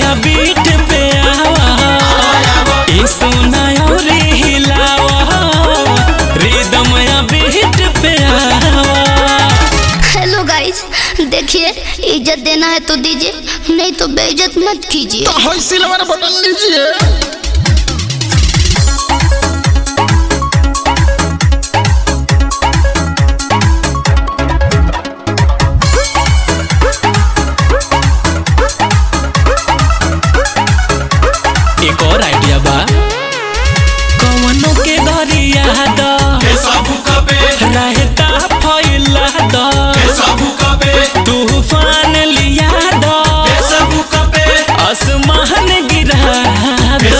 या बीट पे आवा ए सोना और हिलावा रिदम या बीट पे आवा। हेलो गाइस, देखिए इज्जत देना है तो दीजिए, नहीं तो बेइज्जत मत कीजिए। तो सिल्वर बटन लीजिए। एक और आइडिया बा, कवनों के घरिया द रहता फैला द तूफान लिया द आसमान गिरा द।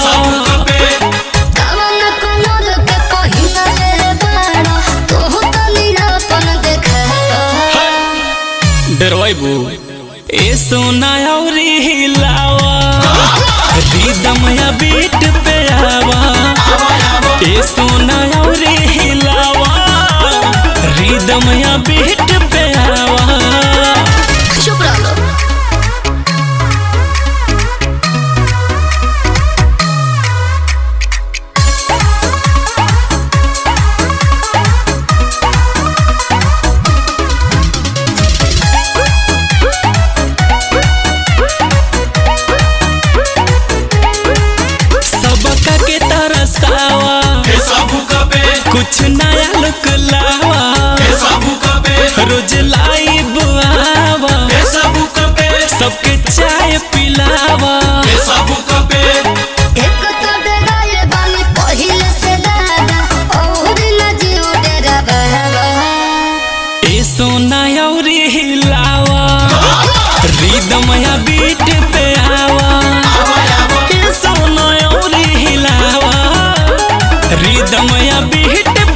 डरवाइबू ए सोना और हिलावा रिदम या बीट पे आवा ए सोना और हिलावा रिदम या बीट पे आवा। चुप रहो। कुछ नया लुक लावा रोज लाइव आवा सबके चाय पिलावा। ए सोना और हिलावा रिदम या बीट पे आवा ए सोना और हिलावा रिदम या बीट